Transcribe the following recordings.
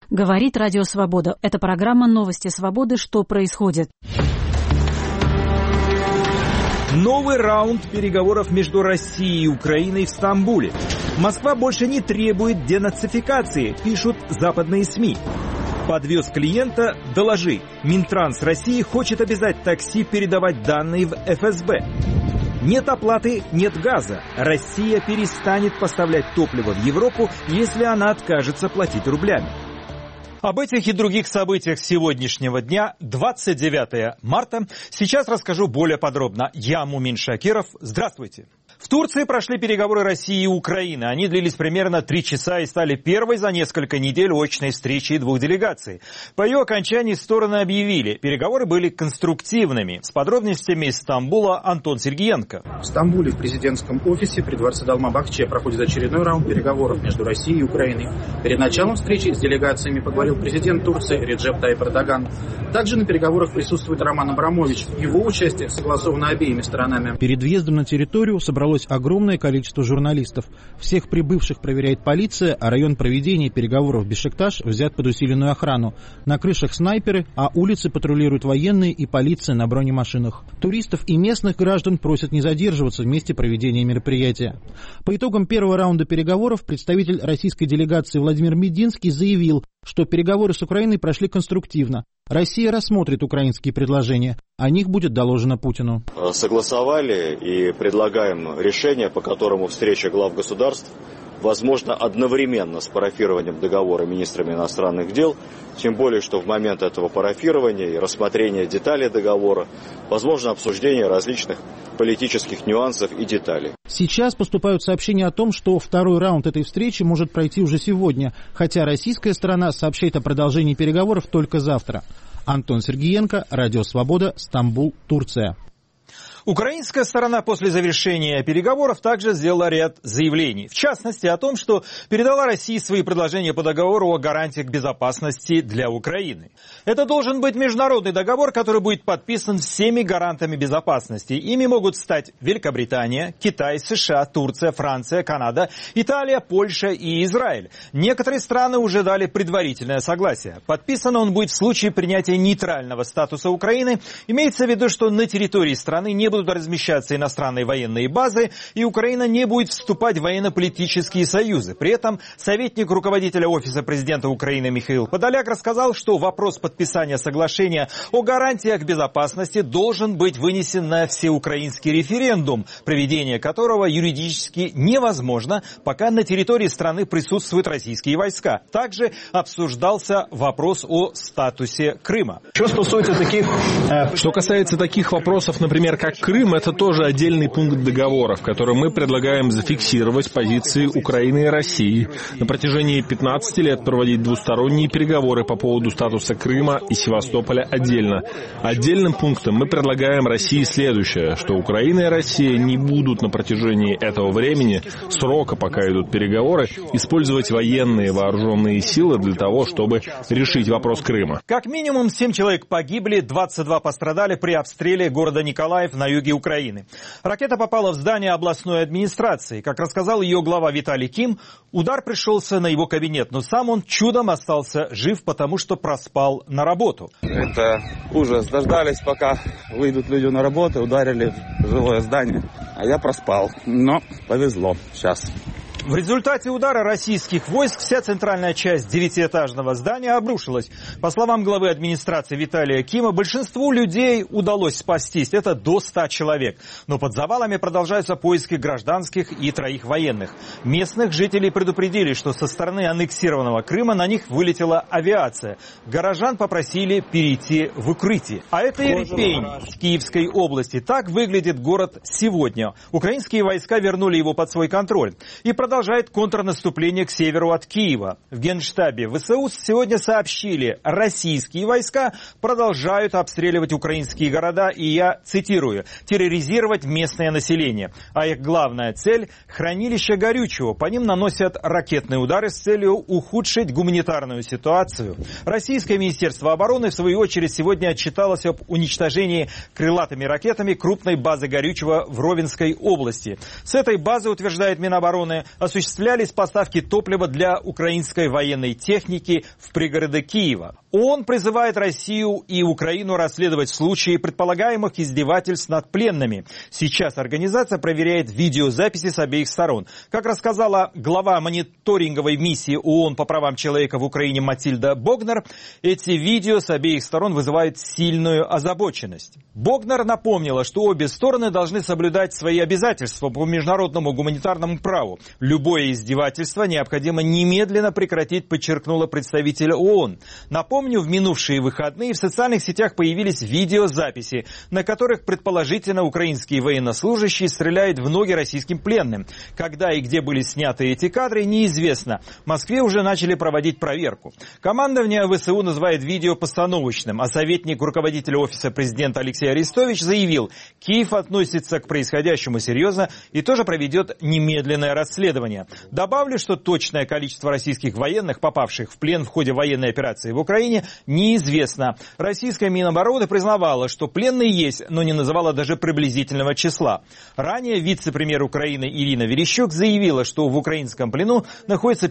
Говорит Радио Свобода. Это программа «Новости свободы. Что происходит?». Новый раунд переговоров между Россией и Украиной в Стамбуле. Москва больше не требует денацификации, пишут западные СМИ. Подвез клиента – доложи. Минтранс России хочет обязать такси передавать данные в ФСБ. Нет оплаты – нет газа. Россия перестанет поставлять топливо в Европу, если она откажется платить рублями. Об этих и других событиях сегодняшнего дня, 29 марта, сейчас расскажу более подробно. Я Мумин Шакиров. Здравствуйте. В Турции прошли переговоры России и Украины. Они длились примерно 3 часа и стали первой за несколько недель очной встречей двух делегаций. По ее окончании стороны объявили, переговоры были конструктивными. С подробностями из Стамбула Антон Сергиенко. В Стамбуле в президентском офисе при дворце Долмабахче проходит очередной раунд переговоров между Россией и Украиной. Перед началом встречи с делегациями поговорил президент Турции Реджеп Тайип Эрдоган. Также на переговорах присутствует Роман Абрамович. Его участие согласовано обеими сторонами. Перед въездом на территорию собралось огромное количество журналистов. Всех прибывших проверяет полиция, а район проведения переговоров Бешикташ взят под усиленную охрану. На крышах снайперы, а улицы патрулируют военные и полиция на бронемашинах. Туристов и местных граждан просят не задерживаться в месте проведения мероприятия. По итогам первого раунда переговоров представитель российской делегации Владимир Мединский заявил, что переговоры с Украиной прошли конструктивно. Россия рассмотрит украинские предложения. О них будет доложено Путину. Согласовали и предлагаем решение, по которому встреча глав государств возможно одновременно с парафированием договора министрами иностранных дел, тем более, что в момент этого парафирования и рассмотрения деталей договора возможно обсуждение различных политических нюансов и деталей. Сейчас поступают сообщения о том, что второй раунд этой встречи может пройти уже сегодня, хотя российская сторона сообщает о продолжении переговоров только завтра. Антон Сергиенко, Радио Свобода, Стамбул, Турция. Украинская сторона после завершения переговоров также сделала ряд заявлений. В частности, о том, что передала России свои предложения по договору о гарантиях безопасности для Украины. Это должен быть международный договор, который будет подписан всеми гарантами безопасности. Ими могут стать Великобритания, Китай, США, Турция, Франция, Канада, Италия, Польша и Израиль. Некоторые страны уже дали предварительное согласие. Подписан он будет в случае принятия нейтрального статуса Украины. Имеется в виду, что на территории страны не будут размещаться иностранные военные базы, и Украина не будет вступать в военно-политические союзы. При этом советник руководителя Офиса президента Украины Михаил Подоляк рассказал, что вопрос подписания соглашения о гарантиях безопасности должен быть вынесен на всеукраинский референдум, проведение которого юридически невозможно, пока на территории страны присутствуют российские войска. Также обсуждался вопрос о статусе Крыма. Что касается таких вопросов, например, как Крым, это тоже отдельный пункт договора, в котором мы предлагаем зафиксировать позиции Украины и России. На протяжении 15 лет проводить двусторонние переговоры по поводу статуса Крыма и Севастополя отдельно. Отдельным пунктом мы предлагаем России следующее, что Украина и Россия не будут на протяжении этого времени, срока, пока идут переговоры, использовать военные вооруженные силы для того, чтобы решить вопрос Крыма. Как минимум 7 человек погибли, 22 пострадали при обстреле города Николаев на юге Украины. Ракета попала в здание областной администрации. Как рассказал ее глава Виталий Ким, удар пришелся на его кабинет, но сам он чудом остался жив, потому что проспал на работу. Это ужас. Дождались, пока выйдут люди на работу, ударили в жилое здание. А я проспал. Но повезло сейчас. В результате удара российских войск вся центральная часть 9-этажного здания обрушилась. По словам главы администрации Виталия Кима, большинству людей удалось спастись. Это до 100 человек. Но под завалами продолжаются поиски гражданских и 3 военных. Местных жителей предупредили, что со стороны аннексированного Крыма на них вылетела авиация. Горожан попросили перейти в укрытие. А это Ирпень в Киевской области. Так выглядит город сегодня. Украинские войска вернули его под свой контроль. И продолжает контрнаступление к северу от Киева. В Генштабе ВСУ сегодня сообщили, российские войска продолжают обстреливать украинские города и, я цитирую, терроризировать местное население. А их главная цель – хранилище горючего. По ним наносят ракетные удары с целью ухудшить гуманитарную ситуацию. Российское Министерство обороны, в свою очередь, сегодня отчиталось об уничтожении крылатыми ракетами крупной базы горючего в Ровенской области. С этой базы, утверждает Минобороны, осуществлялись поставки топлива для украинской военной техники в пригороды Киева. ООН призывает Россию и Украину расследовать случаи предполагаемых издевательств над пленными. Сейчас организация проверяет видеозаписи с обеих сторон. Как рассказала глава мониторинговой миссии ООН по правам человека в Украине Матильда Богнер, эти видео с обеих сторон вызывают сильную озабоченность. Богнер напомнила, что обе стороны должны соблюдать свои обязательства по международному гуманитарному праву. Любое издевательство необходимо немедленно прекратить, подчеркнула представитель ООН. Напомню, в минувшие выходные в социальных сетях появились видеозаписи, на которых предположительно украинские военнослужащие стреляют в ноги российским пленным. Когда и где были сняты эти кадры, неизвестно. В Москве уже начали проводить проверку. Командование ВСУ называет видео постановочным, а советник руководителя офиса президента Алексей Арестович заявил, Киев относится к происходящему серьезно и тоже проведет немедленное расследование. Добавлю, что точное количество российских военных, попавших в плен в ходе военной операции в Украине, неизвестно. Российская Минобороны признавала, что пленные есть, но не называла даже приблизительного числа. Ранее вице-премьер Украины Ирина Верещук заявила, что в украинском плену находится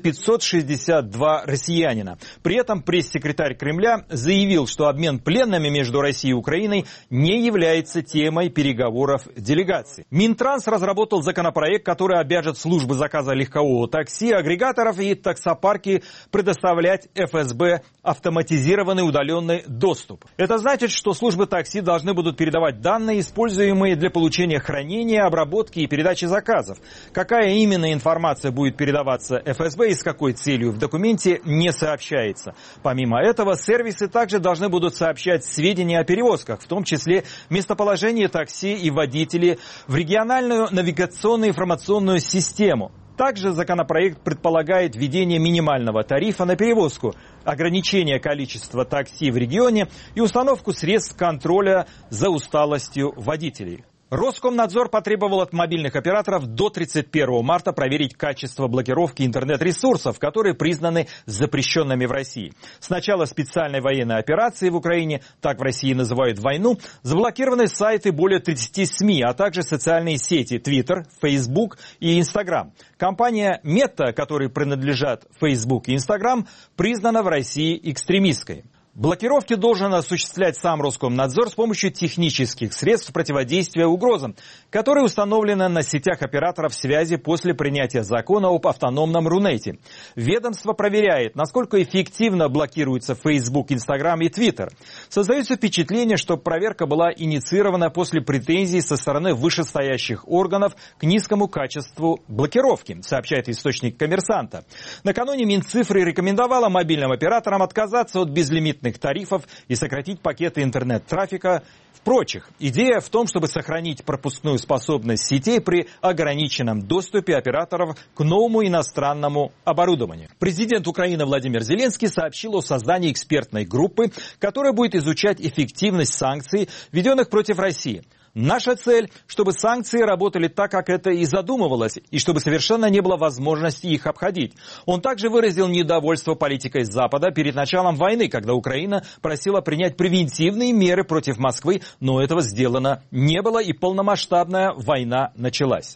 562 россиянина. При этом пресс-секретарь Кремля заявил, что обмен пленными между Россией и Украиной не является темой переговоров делегаций. Минтранс разработал законопроект, который обяжет службы заказа легкового такси, агрегаторов и таксопарки предоставлять ФСБ автоматизированный удаленный доступ. Это значит, что службы такси должны будут передавать данные, используемые для получения хранения, обработки и передачи заказов. Какая именно информация будет передаваться ФСБ и с какой целью, в документе не сообщается. Помимо этого, сервисы также должны будут сообщать сведения о перевозках, в том числе местоположение такси и водителей, в региональную навигационную информационную систему. Также законопроект предполагает введение минимального тарифа на перевозку, ограничение количества такси в регионе и установку средств контроля за усталостью водителей. Роскомнадзор потребовал от мобильных операторов до 31 марта проверить качество блокировки интернет-ресурсов, которые признаны запрещенными в России. С начала специальной военной операции в Украине, так в России называют войну, заблокированы сайты более 30 СМИ, а также социальные сети Twitter, Facebook и Instagram. Компания Meta, которой принадлежат Facebook и Instagram, признана в России экстремистской. Блокировки должен осуществлять сам Роскомнадзор с помощью технических средств противодействия угрозам, которые установлены на сетях операторов связи после принятия закона об автономном Рунете. Ведомство проверяет, насколько эффективно блокируются Facebook, Instagram и Twitter. Создается впечатление, что проверка была инициирована после претензий со стороны вышестоящих органов к низкому качеству блокировки, сообщает источник «Коммерсанта». Накануне Минцифры рекомендовала мобильным операторам отказаться от безлимитных тарифов и сократить пакеты интернет-трафика в прочих. Идея в том, чтобы сохранить пропускную способность сетей при ограниченном доступе операторов к новому иностранному оборудованию. Президент Украины Владимир Зеленский сообщил о создании экспертной группы, которая будет изучать эффективность санкций, введенных против России. Наша цель, чтобы санкции работали так, как это и задумывалось, и чтобы совершенно не было возможности их обходить. Он также выразил недовольство политикой Запада перед началом войны, когда Украина просила принять превентивные меры против Москвы, но этого сделано не было, и полномасштабная война началась.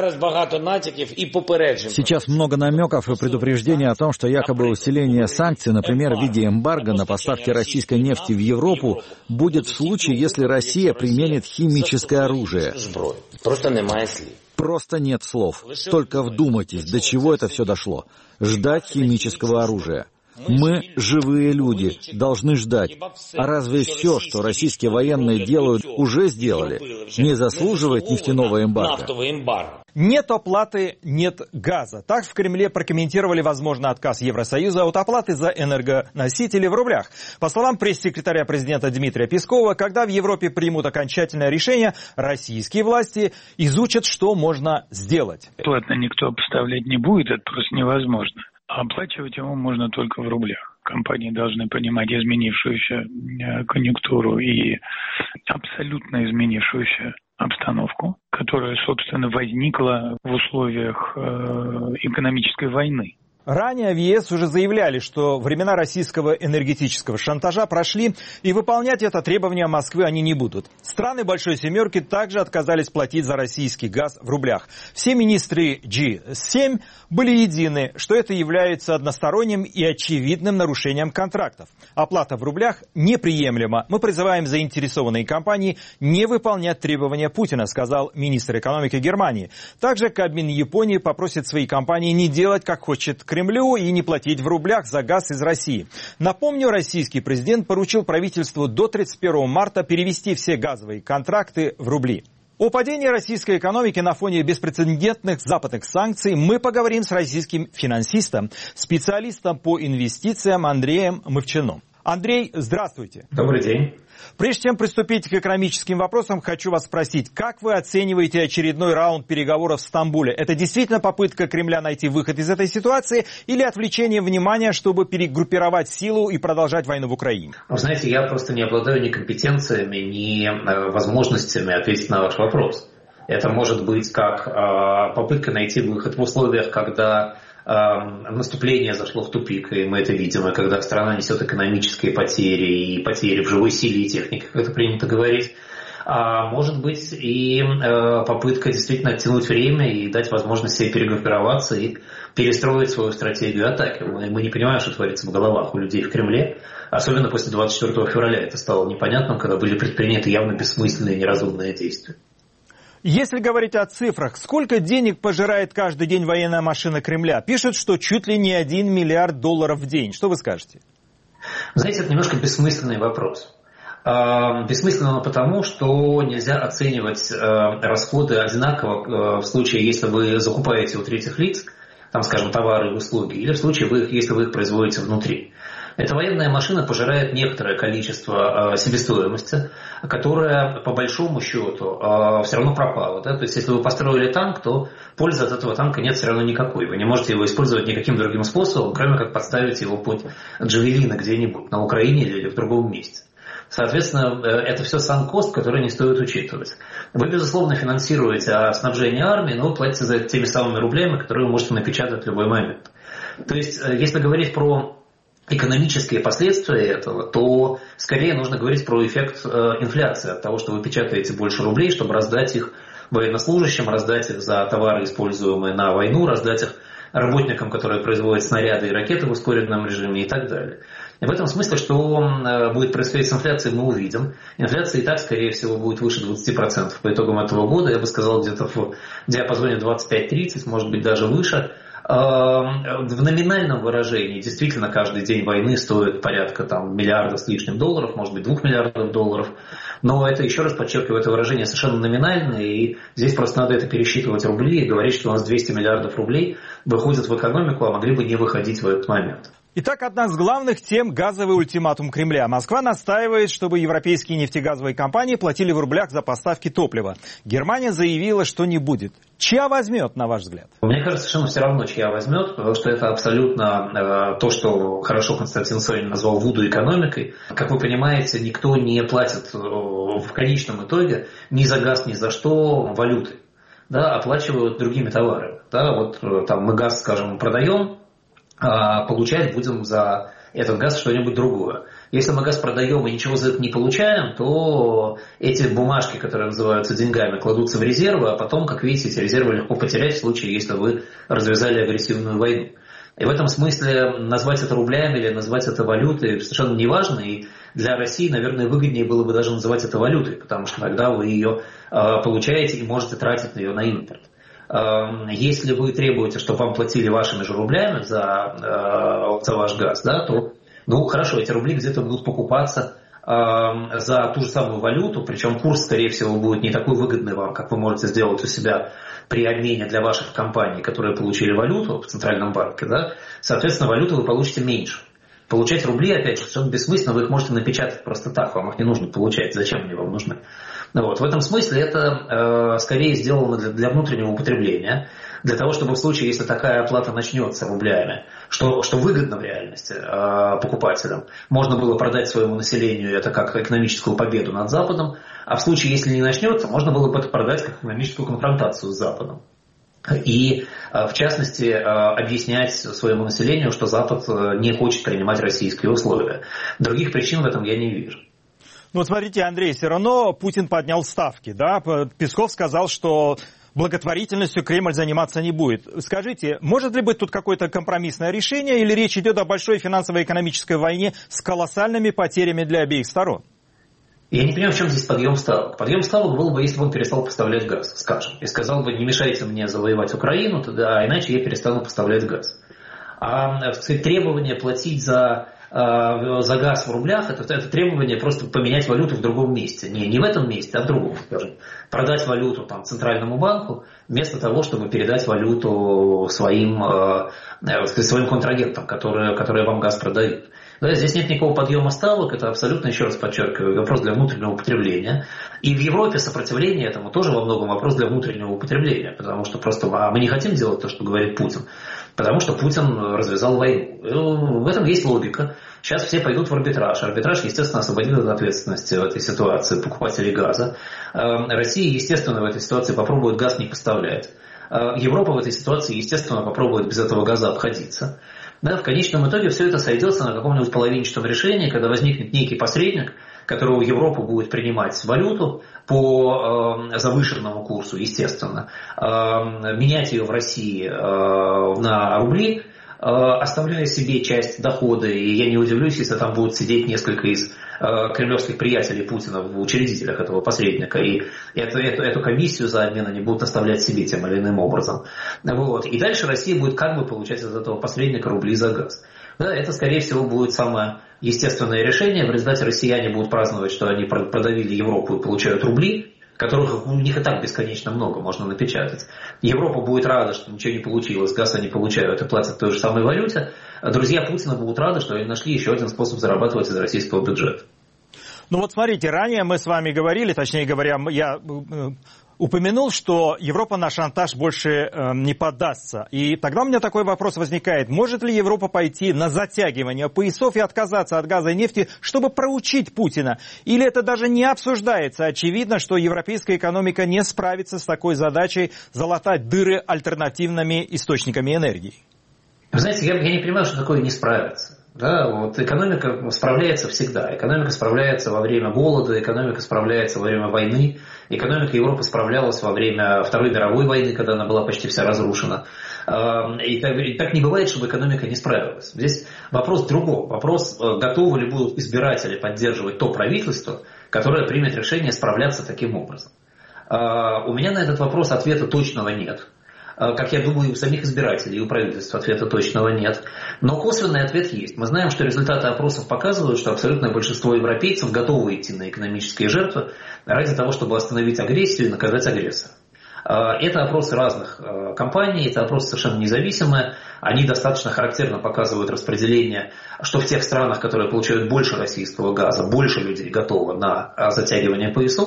Сейчас много намеков и предупреждений о том, что якобы усиление санкций, например, в виде эмбарго на поставки российской нефти в Европу, будет в случае, если Россия применит химическое оружие. Просто нет слов. Только вдумайтесь, до чего это все дошло. Ждать химического оружия. Мы, живые люди, должны ждать. А разве все, что российские военные делают, уже сделали? Не заслуживает нефтяного эмбарго? Нет оплаты, нет газа. Так в Кремле прокомментировали возможный отказ Евросоюза от оплаты за энергоносители в рублях. По словам пресс-секретаря президента Дмитрия Пескова, когда в Европе примут окончательное решение, российские власти изучат, что можно сделать. Платно никто поставлять не будет, это просто невозможно. Оплачивать его можно только в рублях. Компании должны понимать изменившуюся конъюнктуру и абсолютно изменившуюся обстановку, которая, собственно, возникла в условиях экономической войны. Ранее в ЕС уже заявляли, что времена российского энергетического шантажа прошли, и выполнять это требование Москвы они не будут. Страны Большой Семерки также отказались платить за российский газ в рублях. Все министры G7 были едины, что это является односторонним и очевидным нарушением контрактов. Оплата в рублях неприемлема. Мы призываем заинтересованные компании не выполнять требования Путина, сказал министр экономики Германии. Также Кабмин Японии попросит свои компании не делать, как хочет Кремлю, и не платить в рублях за газ из России. Напомню, российский президент поручил правительству до 31 марта перевести все газовые контракты в рубли. О падении российской экономики на фоне беспрецедентных западных санкций мы поговорим с российским финансистом, специалистом по инвестициям Андреем Мовчаном. Андрей, здравствуйте. Добрый день. Прежде чем приступить к экономическим вопросам, хочу вас спросить, как вы оцениваете очередной раунд переговоров в Стамбуле? Это действительно попытка Кремля найти выход из этой ситуации или отвлечение внимания, чтобы перегруппировать силу и продолжать войну в Украине? Вы знаете, я просто не обладаю ни компетенциями, ни возможностями ответить на ваш вопрос. Это может быть как попытка найти выход в условиях, когда наступление зашло в тупик, и мы это видим, и когда страна несет экономические потери и потери в живой силе и технике, как это принято говорить. А может быть и попытка действительно оттянуть время и дать возможность себе перегруппироваться и перестроить свою стратегию атаки. Мы не понимаем, что творится в головах у людей в Кремле, особенно после 24 февраля. Это стало непонятным, когда были предприняты явно бессмысленные и неразумные действия. Если говорить о цифрах, сколько денег пожирает каждый день военная машина Кремля? Пишут, что чуть ли не $1 миллиард в день. Что вы скажете? Знаете, это немножко бессмысленный вопрос. Бессмысленно потому, что нельзя оценивать расходы одинаково в случае, если вы закупаете у третьих лиц, там, скажем, товары и услуги, или в случае, если вы их производите внутри. Эта военная машина пожирает некоторое количество себестоимости, которая по большому счету все равно пропала. Да? То есть если вы построили танк, то пользы от этого танка нет все равно никакой. Вы не можете его использовать никаким другим способом, кроме как подставить его под джавелины где-нибудь на Украине или в другом месте. Соответственно, это все сан-кост, который не стоит учитывать. Вы, безусловно, финансируете снабжение армии, но вы платите за это теми самыми рублями, которые вы можете напечатать в любой момент. То есть, если говорить про экономические последствия этого, то скорее нужно говорить про эффект инфляции от того, что вы печатаете больше рублей, чтобы раздать их военнослужащим, раздать их за товары, используемые на войну, раздать их работникам, которые производят снаряды и ракеты в ускоренном режиме и так далее. И в этом смысле, что будет происходить с инфляцией, мы увидим. Инфляция и так, скорее всего, будет выше 20% по итогам этого года. Я бы сказал, где-то в диапазоне 25-30, может быть, даже выше. В номинальном выражении действительно каждый день войны стоит порядка миллиарда с лишним долларов, может быть, 2 миллиардов долларов. Но это, еще раз подчеркиваю, это выражение совершенно номинальное, и здесь просто надо это пересчитывать рубли и говорить, что у нас 200 миллиардов рублей выходят в экономику, а могли бы не выходить в этот момент. Итак, одна из главных тем – газовый ультиматум Кремля. Москва настаивает, чтобы европейские нефтегазовые компании платили в рублях за поставки топлива. Германия заявила, что не будет. Чья возьмет, на ваш взгляд? Мне кажется, совершенно все равно, чья возьмет, потому что это абсолютно то, что хорошо Константин Сонин назвал вуду-экономикой. Как вы понимаете, никто не платит в конечном итоге ни за газ, ни за что валютой. Да, оплачивают другими товарами. Да, мы газ, скажем, продаем, а получать будем за этот газ что-нибудь другое. Если мы газ продаем и ничего за это не получаем, то эти бумажки, которые называются деньгами, кладутся в резервы, а потом, как видите, эти резервы легко потерять в случае, если вы развязали агрессивную войну. И в этом смысле назвать это рублями или назвать это валютой совершенно не важно. И для России, наверное, выгоднее было бы даже называть это валютой, потому что тогда вы ее получаете и можете тратить ее на импорт. Если вы требуете, чтобы вам платили вашими же рублями за ваш газ, да, то, хорошо, эти рубли где-то будут покупаться за ту же самую валюту, причем курс, скорее всего, будет не такой выгодный вам, как вы можете сделать у себя при обмене для ваших компаний, которые получили валюту в Центральном банке, да, соответственно, валюту вы получите меньше. Получать рубли, опять же, совершенно бессмысленно, вы их можете напечатать просто так, вам их не нужно получать, зачем они вам нужны? В этом смысле это скорее сделано для внутреннего употребления, для того, чтобы в случае, если такая оплата начнется рублями, что выгодно в реальности покупателям, можно было продать своему населению это как экономическую победу над Западом, а в случае, если не начнется, можно было бы это продать как экономическую конфронтацию с Западом. и, в частности, объяснять своему населению, что Запад не хочет принимать российские условия. Других причин в этом я не вижу. Ну, смотрите, Андрей, все равно Путин поднял ставки, да? Песков сказал, что благотворительностью Кремль заниматься не будет. Скажите, может ли быть тут какое-то компромиссное решение, или речь идет о большой финансово-экономической войне с колоссальными потерями для обеих сторон? Я не понимаю, в чем здесь подъем ставок. Подъем ставок был бы, если бы он перестал поставлять газ, скажем, и сказал бы, не мешайте мне завоевать Украину, тогда, иначе я перестану поставлять газ. А, так сказать, требование платить за газ в рублях, это требование просто поменять валюту в другом месте. Не в этом месте, а в другом, скажем. Продать валюту там, Центральному банку, вместо того, чтобы передать валюту своим контрагентам, которые вам газ продают. Да, здесь нет никакого подъема ставок, это абсолютно, еще раз подчеркиваю, вопрос для внутреннего употребления. И в Европе сопротивление этому тоже во многом вопрос для внутреннего употребления, потому что просто мы не хотим делать то, что говорит Путин, потому что Путин развязал войну. В этом есть логика. Сейчас все пойдут в арбитраж. Арбитраж, естественно, освободит от ответственности в этой ситуации покупателей газа. Россия, естественно, в этой ситуации попробует газ не поставлять. Европа в этой ситуации, естественно, попробует без этого газа обходиться. Да, в конечном итоге все это сойдется на каком-нибудь половинчатом решении, когда возникнет некий посредник, которого Европа будет принимать валюту по завышенному курсу, естественно, менять ее в России на рубли, оставляя себе часть дохода, и я не удивлюсь, если там будут сидеть несколько из кремлевских приятелей Путина в учредителях этого посредника, и эту комиссию за обмен они будут оставлять себе тем или иным образом. Вот. И дальше Россия будет как бы получать из этого посредника рубли за газ. Да, это, скорее всего, будет самое естественное решение. В результате россияне будут праздновать, что они продавили Европу и получают рубли, которых у них и так бесконечно много, можно напечатать. Европа будет рада, что ничего не получилось, газ они получают и платят в той же самой валюте. Друзья Путина будут рады, что они нашли еще один способ зарабатывать из российского бюджета. Ну вот смотрите, ранее мы с вами говорили, точнее говоря, я упомянул, что Европа на шантаж больше не поддастся. И тогда у меня такой вопрос возникает. Может ли Европа пойти на затягивание поясов и отказаться от газа и нефти, чтобы проучить Путина? Или это даже не обсуждается? Очевидно, что европейская экономика не справится с такой задачей залатать дыры альтернативными источниками энергии. Вы знаете, я не понимаю, что такое не справиться. Да, вот экономика справляется всегда. Экономика справляется во время голода, экономика справляется во время войны. Экономика Европы справлялась во время Второй мировой войны, когда она была почти вся разрушена. И так не бывает, чтобы экономика не справилась. Здесь вопрос в другом. Вопрос, готовы ли будут избиратели поддерживать то правительство, которое примет решение справляться таким образом. У меня на этот вопрос ответа точного нет. Как я думаю, у самих избирателей и у правительства ответа точного нет. Но косвенный ответ есть. Мы знаем, что результаты опросов показывают, что абсолютное большинство европейцев готовы идти на экономические жертвы ради того, чтобы остановить агрессию и наказать агрессора. Это опросы разных компаний, это опросы совершенно независимые. Они достаточно характерно показывают распределение, что в тех странах, которые получают больше российского газа, больше людей готовы на затягивание поясов.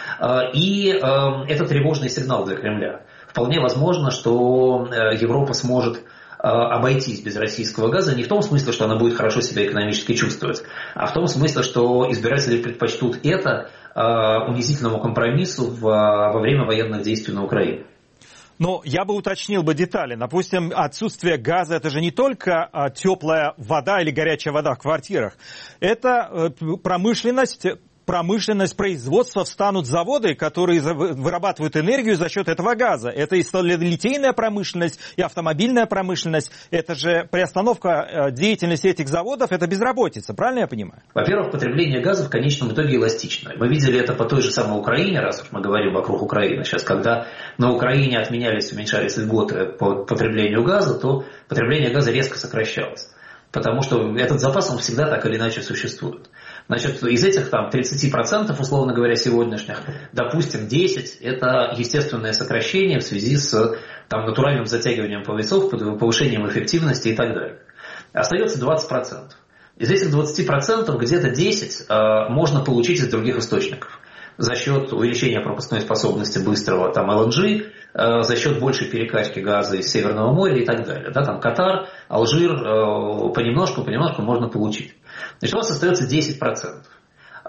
И это тревожный сигнал для Кремля. Вполне возможно, что Европа сможет обойтись без российского газа не в том смысле, что она будет хорошо себя экономически чувствовать, а в том смысле, что избиратели предпочтут это унизительному компромиссу во время военных действий на Украине. Но я бы уточнил детали. Допустим, отсутствие газа – это же не только теплая вода или горячая вода в квартирах. Это промышленность, производства, встанут заводы, которые вырабатывают энергию за счет этого газа. Это и сталелитейная промышленность, и автомобильная промышленность. Это же приостановка деятельности этих заводов, это безработица. Правильно я понимаю? Во-первых, потребление газа в конечном итоге эластично. Мы видели это по той же самой Украине, раз уж мы говорим вокруг Украины сейчас, когда на Украине отменялись, уменьшались льготы по потреблению газа, то потребление газа резко сокращалось. Потому что этот запас, он всегда так или иначе существует. Значит, из этих там 30%, условно говоря, сегодняшних, допустим, 10% это естественное сокращение в связи с там, натуральным затягиванием поясов, повышением эффективности и так далее. Остается 20%. Из этих 20% где-то 10% можно получить из других источников. За счет увеличения пропускной способности быстрого там, LNG, за счет большей перекачки газа из Северного моря и так далее. Да, там Катар, Алжир, понемножку можно получить. Значит, у вас остается 10%.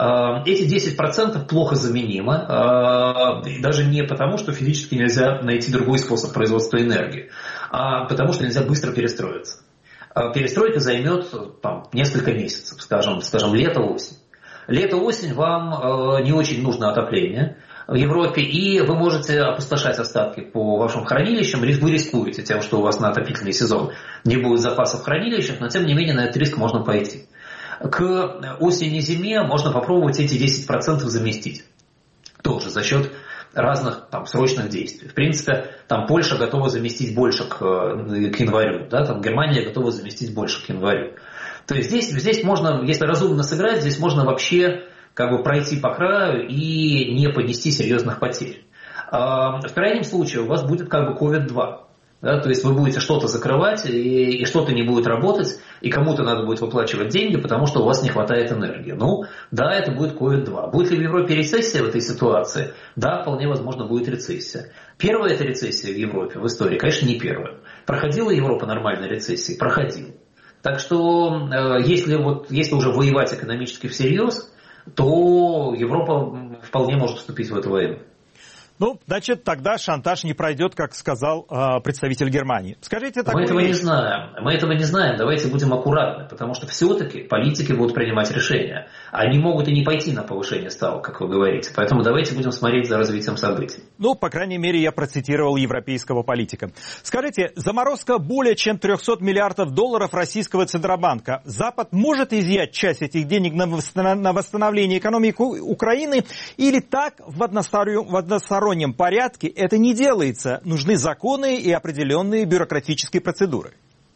Эти 10% плохо заменимы, даже не потому, что физически нельзя найти другой способ производства энергии, а потому что нельзя быстро перестроиться. Перестройка займет несколько месяцев, скажем, лето-осень. Лето-осень вам не очень нужно отопление в Европе, и вы можете опустошать остатки по вашим хранилищам, вы рискуете тем, что у вас на отопительный сезон не будет запасов в хранилищах, но тем не менее на этот риск можно пойти. К осени-зиме можно попробовать эти 10% заместить, тоже за счет разных срочных действий. В принципе, Польша готова заместить больше к январю, Германия готова заместить больше к январю. То есть здесь можно, если разумно сыграть, здесь можно вообще пройти по краю и не понести серьезных потерь. В крайнем случае у вас будет COVID-2. То есть вы будете что-то закрывать, и что-то не будет работать, и кому-то надо будет выплачивать деньги, потому что у вас не хватает энергии. Это будет COVID-2. Будет ли в Европе рецессия в этой ситуации? Да, вполне возможно, будет рецессия. Первая эта рецессия в Европе, в истории, конечно, не первая. Проходила Европа нормальной рецессии? Проходила. Так что, если уже воевать экономически всерьез, то Европа вполне может вступить в эту войну. Значит, тогда шантаж не пройдет, как сказал представитель Германии. Скажите Мы этого не знаем. Давайте будем аккуратны, потому что все-таки политики будут принимать решения. Они могут и не пойти на повышение ставок, как вы говорите. Поэтому давайте будем смотреть за развитием событий. По крайней мере, я процитировал европейского политика. Скажите, заморозка более чем $300 миллиардов российского Центробанка. Запад может изъять часть этих денег на восстановление экономики Украины или так в одностороннем порядке это не делается. Нужны законы и определенные бюрократические процедуры.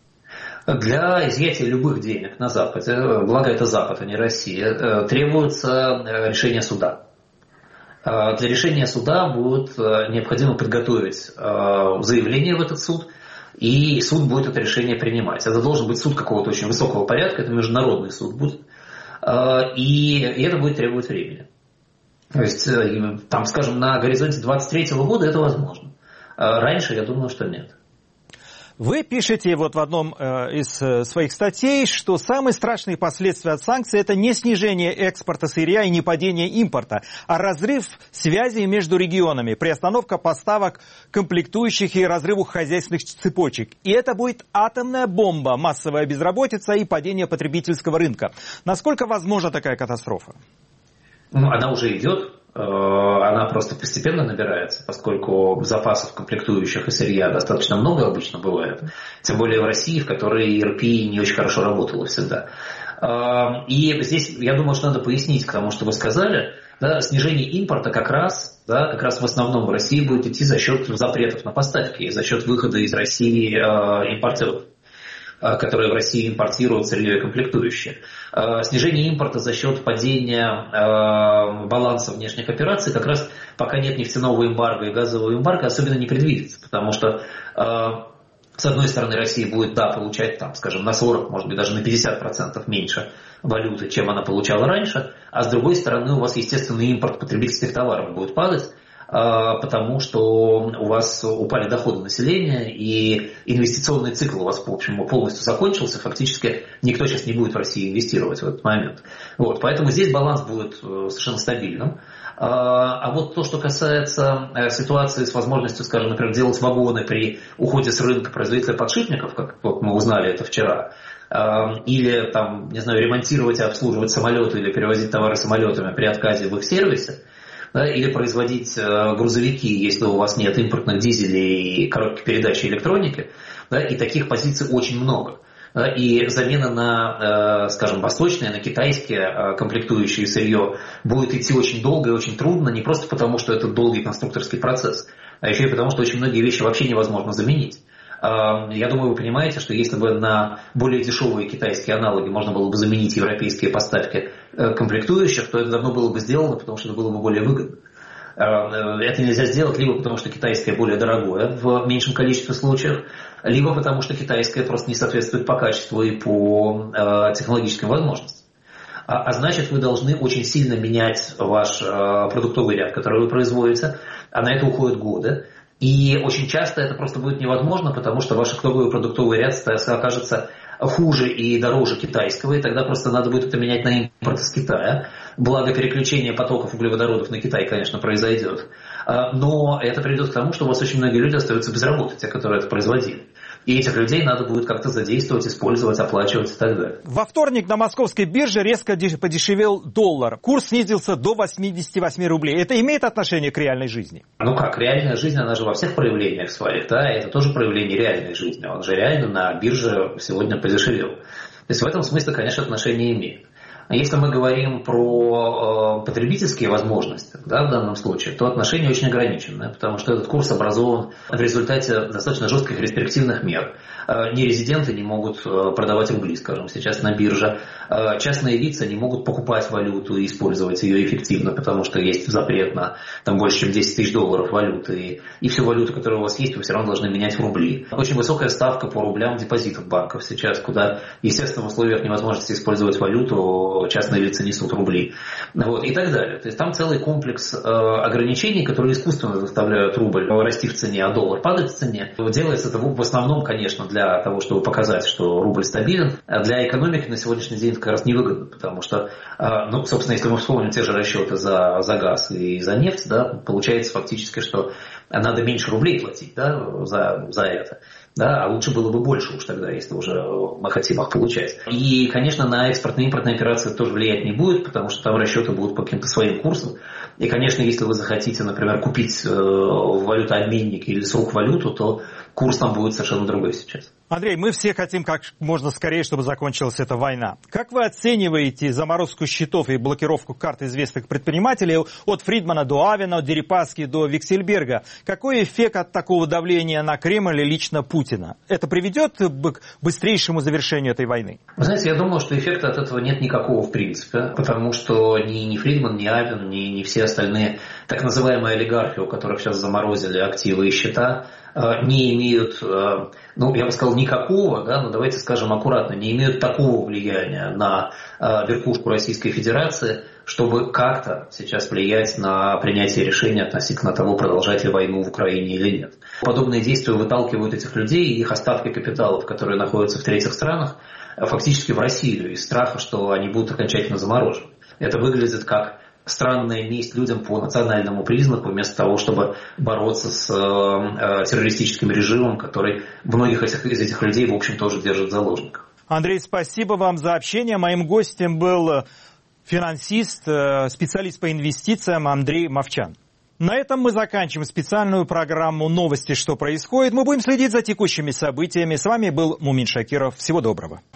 Для изъятия любых денег на Западе, благо это Запад, а не Россия, требуется решение суда. Для решения суда будет необходимо подготовить заявление в этот суд, и суд будет это решение принимать. Это должен быть суд какого-то очень высокого порядка, это международный суд будет, и это будет требовать времени. То есть, скажем, на горизонте 2023 года это возможно. Раньше, я думаю, что нет. Вы пишете в одном из своих статей, что самые страшные последствия от санкций – это не снижение экспорта сырья и не падение импорта, а разрыв связей между регионами, приостановка поставок комплектующих и разрыв хозяйственных цепочек. И это будет атомная бомба, массовая безработица и падение потребительского рынка. Насколько возможна такая катастрофа? Она уже идет, она просто постепенно набирается, поскольку запасов комплектующих и сырья достаточно много обычно бывает, тем более в России, в которой ЕРП не очень хорошо работало всегда. И здесь, я думаю, что надо пояснить к тому, что вы сказали, снижение импорта как раз в основном в России будет идти за счет запретов на поставки и за счет выхода из России импортеров, которые в России импортируют сырье и комплектующие. Снижение импорта за счет падения баланса внешних операций как раз пока нет нефтяного эмбарго и газового эмбарго особенно не предвидится, потому что с одной стороны Россия будет получать на 40, может быть даже на 50% меньше валюты, чем она получала раньше, а с другой стороны у вас естественный импорт потребительских товаров будет падать, потому что у вас упали доходы населения, и инвестиционный цикл у вас, в общем, полностью закончился, фактически никто сейчас не будет в России инвестировать в этот момент. Поэтому здесь баланс будет совершенно стабильным. А то, что касается ситуации с возможностью, скажем, например, делать вагоны при уходе с рынка производителя подшипников, как мы узнали это вчера, или ремонтировать и обслуживать самолеты или перевозить товары самолетами при отказе в их сервисе, или производить грузовики, если у вас нет импортных дизелей и коробки передач и электроники, и таких позиций очень много. И замена на, скажем, восточное, на китайские комплектующие сырье будет идти очень долго и очень трудно, не просто потому, что это долгий конструкторский процесс, а еще и потому, что очень многие вещи вообще невозможно заменить. Я думаю, вы понимаете, что если бы на более дешевые китайские аналоги можно было бы заменить европейские поставки комплектующих, то это давно было бы сделано, потому что это было бы более выгодно. Это нельзя сделать либо потому, что китайское более дорогое в меньшем количестве случаев, либо потому, что китайское просто не соответствует по качеству и по технологическим возможностям. А значит, вы должны очень сильно менять ваш продуктовый ряд, который вы производите, а на это уходят годы. И очень часто это просто будет невозможно, потому что ваш оптовый продуктовый ряд окажется хуже и дороже китайского, и тогда просто надо будет это менять на импорт из Китая. Благо переключение потоков углеводородов на Китай, конечно, произойдет. Но это приведет к тому, что у вас очень многие люди остаются без работы, те, которые это производили. И этих людей надо будет как-то задействовать, использовать, оплачивать и так далее. Во вторник на московской бирже резко подешевел доллар. Курс снизился до 88 рублей. Это имеет отношение к реальной жизни? Ну как, реальная жизнь, она же во всех проявлениях своих, да, это тоже проявление реальной жизни. Он же реально на бирже сегодня подешевел. То есть в этом смысле, конечно, отношение имеет. Если мы говорим про потребительские возможности, да, в данном случае, то отношение очень ограниченное, потому что этот курс образован в результате достаточно жестких рестриктивных мер. Нерезиденты не могут продавать рубли, скажем, сейчас на бирже. Частные лица не могут покупать валюту и использовать ее эффективно, потому что есть запрет на там, больше, чем 10 тысяч долларов валюты. И всю валюту, которая у вас есть, вы все равно должны менять в рубли. Очень высокая ставка по рублям депозитов банков сейчас, куда, естественно, в условиях невозможности использовать валюту частные лица несут рубли. Вот, и так далее. То есть там целый комплекс ограничений, которые искусственно заставляют рубль расти в цене, а доллар падать в цене. Делается это в основном, конечно, для того, чтобы показать, что рубль стабилен. А для экономики на сегодняшний день это как раз невыгодно, потому что, ну, собственно, если мы вспомним те же расчеты за газ и за нефть, да, получается фактически, что надо меньше рублей платить, да, за это. Да, а лучше было бы больше уж тогда, если уже мы хотим их получать. И, конечно, на экспортно-импортные операции тоже влиять не будет, потому что там расчеты будут по каким-то своим курсам. И, конечно, если вы захотите, например, купить в валютообменнике или с рук валюту, то курс там будет совершенно другой сейчас. Андрей, мы все хотим как можно скорее, чтобы закончилась эта война. Как вы оцениваете заморозку счетов и блокировку карт известных предпринимателей от Фридмана до Авена, от Дерипаски до Виксельберга? Какой эффект от такого давления на Кремль и лично Путина? Это приведет к быстрейшему завершению этой войны? Вы знаете, я думаю, что эффекта от этого нет никакого в принципе, потому что ни Фридман, ни Авен, ни все остальные так называемые олигархи, у которых сейчас заморозили активы и счета, не имеют, ну, я бы сказал, никакого, да, но давайте скажем аккуратно, не имеют такого влияния на верхушку Российской Федерации, чтобы как-то сейчас влиять на принятие решения относительно того, продолжать ли войну в Украине или нет. Подобные действия выталкивают этих людей и их остатки капиталов, которые находятся в третьих странах, фактически в Россию, из страха, что они будут окончательно заморожены. Это выглядит как странная месть людям по национальному признаку, вместо того, чтобы бороться с террористическим режимом, который многих из этих людей, в общем, тоже держит в заложниках. Андрей, спасибо вам за общение. Моим гостем был финансист, специалист по инвестициям Андрей Мовчан. На этом мы заканчиваем специальную программу «Новости. Что происходит?». Мы будем следить за текущими событиями. С вами был Мумин Шакиров. Всего доброго.